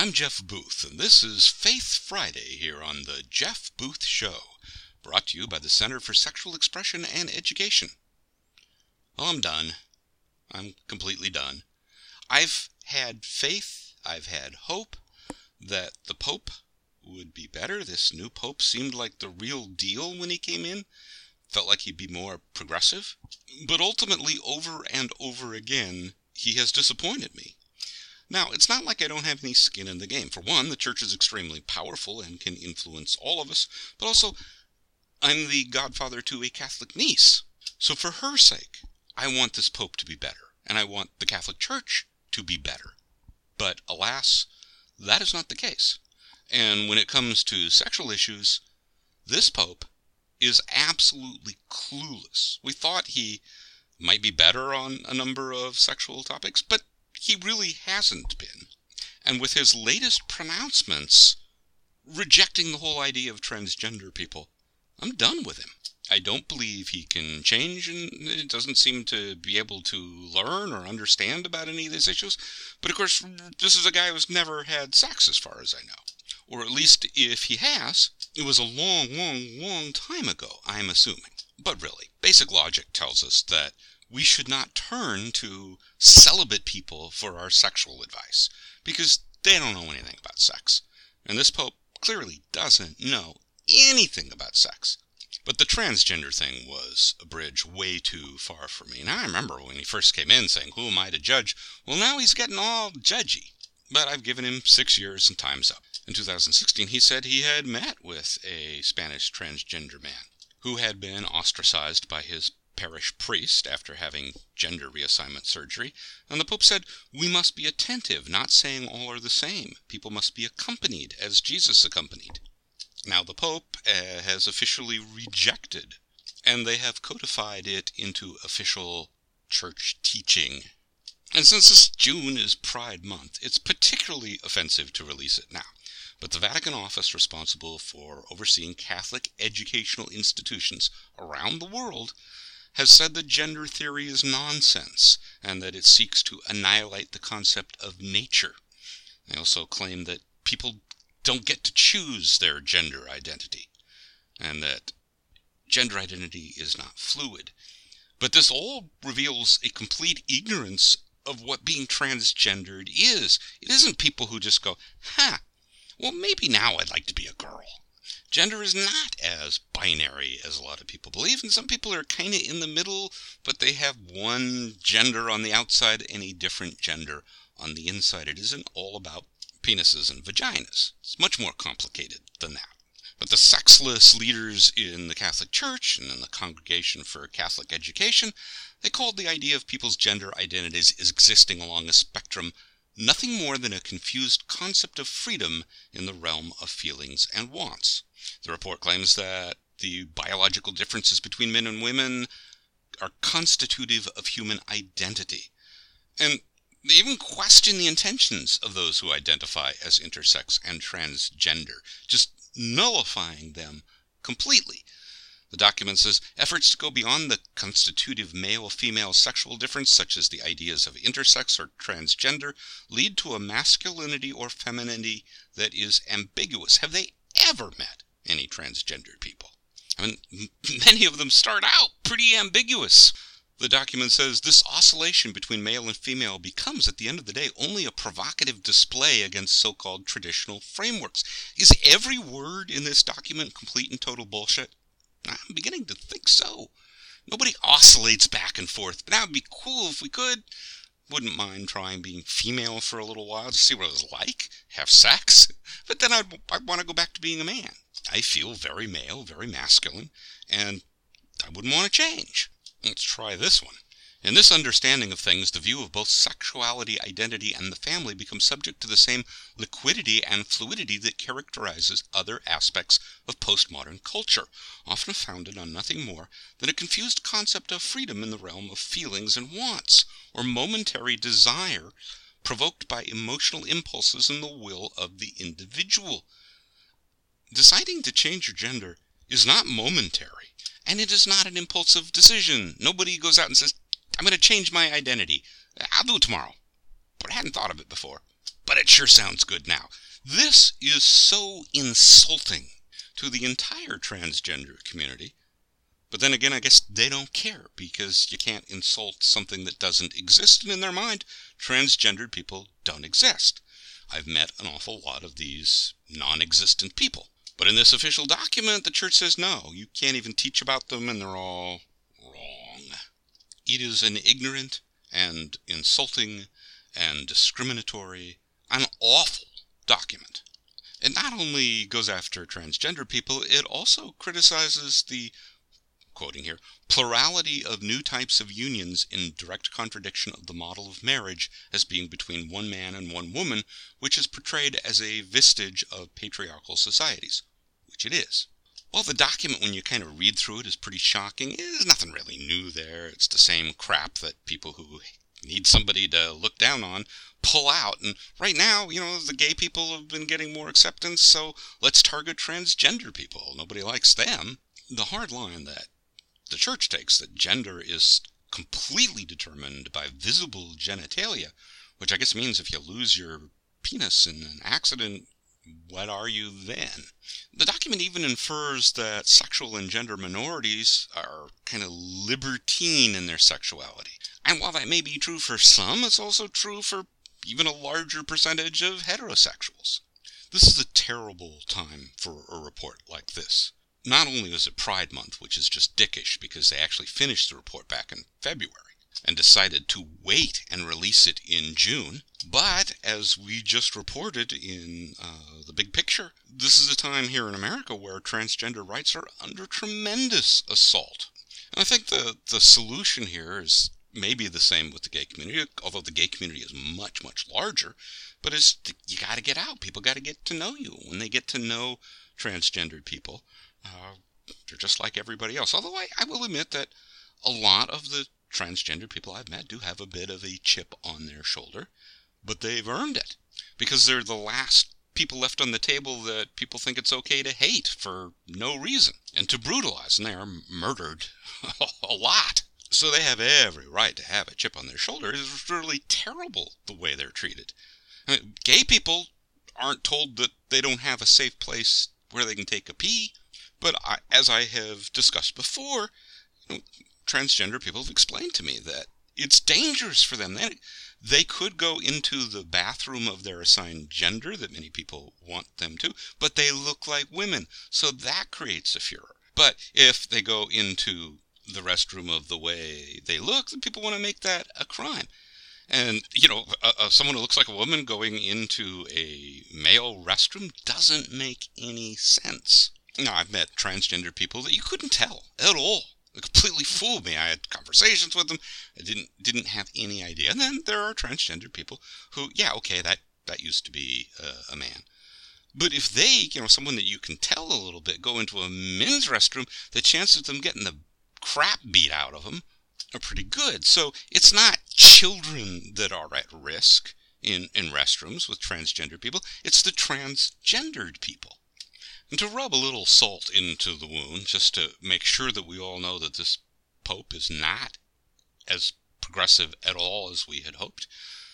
I'm Jeff Booth, and this is Faith Friday here on the Jeff Booth Show, brought to you by the Center for Sexual Expression and Education. Well, I'm done. I'm completely done. I've had faith, I've had hope that the Pope would be better. This new Pope seemed like the real deal when he came in. Felt like he'd be more progressive. But ultimately, over and over again, he has disappointed me. Now, it's not like I don't have any skin in the game. For one, the church is extremely powerful and can influence all of us, but also, I'm the godfather to a Catholic niece. So for her sake, I want this Pope to be better, and I want the Catholic Church to be better. But alas, that is not the case. And when it comes to sexual issues, this Pope is absolutely clueless. We thought he might be better on a number of sexual topics, but he really hasn't been. And with his latest pronouncements rejecting the whole idea of transgender people, I'm done with him. I don't believe he can change, and it doesn't seem to be able to learn or understand about any of these issues. But of course, this is a guy who's never had sex, as far as I know. Or at least, if he has, it was a long time ago, I'm assuming. But really, basic logic tells us that we should not turn to celibate people for our sexual advice, because they don't know anything about sex. And this Pope clearly doesn't know anything about sex. But the transgender thing was a bridge way too far for me. Now, I remember when he first came in saying, "Who am I to judge?" Well, now he's getting all judgy. But I've given him 6 years and time's up. In 2016, he said he had met with a Spanish transgender man who had been ostracized by his parish priest after having gender reassignment surgery, and the Pope said, "We must be attentive, not saying all are the same. People must be accompanied as Jesus accompanied." Now the Pope has officially rejected, and they have codified it into official church teaching. And since this June is Pride Month, it's particularly offensive to release it now. But the Vatican office responsible for overseeing Catholic educational institutions around the world has said that gender theory is nonsense, and that it seeks to annihilate the concept of nature. They also claim that people don't get to choose their gender identity, and that gender identity is not fluid. But this all reveals a complete ignorance of what being transgendered is. It isn't people who just go, well, maybe now I'd like to be a girl. Gender is not as binary as a lot of people believe, and some people are kind of in the middle, but they have one gender on the outside and a different gender on the inside. It isn't all about penises and vaginas. It's much more complicated than that. But the sexless leaders in the Catholic Church and in the Congregation for Catholic Education, they called the idea of people's gender identities as existing along a spectrum nothing more than a confused concept of freedom in the realm of feelings and wants. The report claims that the biological differences between men and women are constitutive of human identity. And they even question the intentions of those who identify as intersex and transgender, just nullifying them completely. The document says efforts to go beyond the constitutive male-female sexual difference, such as the ideas of intersex or transgender, lead to a masculinity or femininity that is ambiguous. Have they ever met any transgendered people? I mean, many of them start out pretty ambiguous. The document says this oscillation between male and female becomes, at the end of the day, only a provocative display against so-called traditional frameworks. Is every word in this document complete and total bullshit? I'm beginning to think so. Nobody oscillates back and forth, but that would be cool if we could. Wouldn't mind trying being female for a little while to see what it was like, have sex, but then I'd want to go back to being a man. I feel very male, very masculine, and I wouldn't want to change. Let's try this one. In this understanding of things, the view of both sexuality, identity, and the family becomes subject to the same liquidity and fluidity that characterizes other aspects of postmodern culture, often founded on nothing more than a confused concept of freedom in the realm of feelings and wants, or momentary desire provoked by emotional impulses in the will of the individual. Deciding to change your gender is not momentary, and it is not an impulsive decision. Nobody goes out and says, "I'm going to change my identity. I'll do it tomorrow." But I hadn't thought of it before. but it sure sounds good now. This is so insulting to the entire transgender community. But then again, I guess they don't care, because you can't insult something that doesn't exist, and in their mind, transgendered people don't exist. I've met an awful lot of these non-existent people. But in this official document, the church says no, you can't even teach about them, and they're all wrong. It is an ignorant and insulting and discriminatory and awful document. It not only goes after transgender people, it also criticizes the, quoting here, plurality of new types of unions in direct contradiction of the model of marriage as being between one man and one woman, which is portrayed as a vestige of patriarchal societies, which it is. Well, the document, when you kind of read through it, is pretty shocking. There's nothing really new there. It's the same crap that people who need somebody to look down on pull out. And right now, the gay people have been getting more acceptance, so let's target transgender people. Nobody likes them. The hard line that the church takes, that gender is completely determined by visible genitalia, which I guess means if you lose your penis in an accident, what are you then? The document even infers that sexual and gender minorities are kind of libertine in their sexuality. And while that may be true for some, it's also true for even a larger percentage of heterosexuals. This is a terrible time for a report like this. Not only is it Pride Month, which is just dickish because they actually finished the report back in February and decided to wait and release it in June, but as we just reported in the big picture, this is a time here in America where transgender rights are under tremendous assault. And I think the solution here is maybe the same with the gay community, although the gay community is much, much larger, but you got to get out. People got to get to know you. When they get to know transgendered people, they're just like everybody else. Although I will admit that a lot of the transgender people I've met do have a bit of a chip on their shoulder, but they've earned it because they're the last people left on the table that people think it's okay to hate for no reason and to brutalize, and they are murdered a lot. So they have every right to have a chip on their shoulder. It's really terrible the way they're treated. I mean, gay people aren't told that they don't have a safe place where they can take a pee. But as I have discussed before, transgender people have explained to me that it's dangerous for them. They could go into the bathroom of their assigned gender that many people want them to, but they look like women, so that creates a furor. But if they go into the restroom of the way they look, then people want to make that a crime. And, someone who looks like a woman going into a male restroom doesn't make any sense. Now, I've met transgender people that you couldn't tell at all. They completely fooled me. I had conversations with them. I didn't have any idea. And then there are transgender people who, that used to be a man. But if they, someone that you can tell a little bit, go into a men's restroom, the chances of them getting the crap beat out of them are pretty good. So it's not children that are at risk in restrooms with transgender people. It's the transgendered people. And to rub a little salt into the wound, just to make sure that we all know that this Pope is not as progressive at all as we had hoped,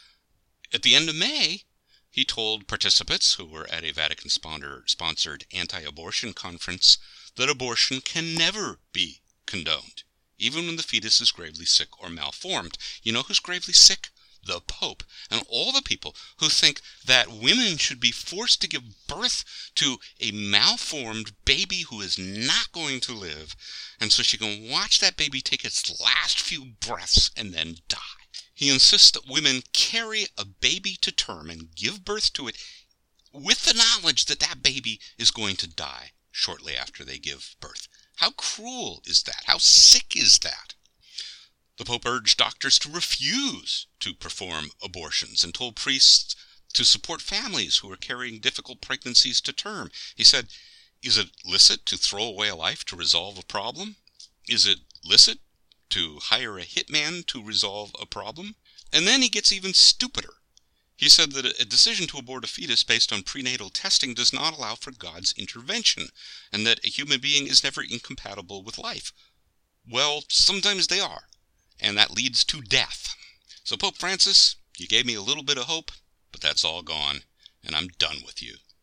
at the end of May, he told participants who were at a Vatican-sponsored anti-abortion conference that abortion can never be condoned, even when the fetus is gravely sick or malformed. You know who's gravely sick? The Pope, and all the people who think that women should be forced to give birth to a malformed baby who is not going to live, and so she can watch that baby take its last few breaths and then die. He insists that women carry a baby to term and give birth to it with the knowledge that that baby is going to die shortly after they give birth. How cruel is that? How sick is that? The Pope urged doctors to refuse to perform abortions and told priests to support families who are carrying difficult pregnancies to term. He said, is it licit to throw away a life to resolve a problem? Is it licit to hire a hitman to resolve a problem? And then he gets even stupider. He said that a decision to abort a fetus based on prenatal testing does not allow for God's intervention, and that a human being is never incompatible with life. Well, sometimes they are. And that leads to death. So Pope Francis, you gave me a little bit of hope. but that's all gone, and I'm done with you.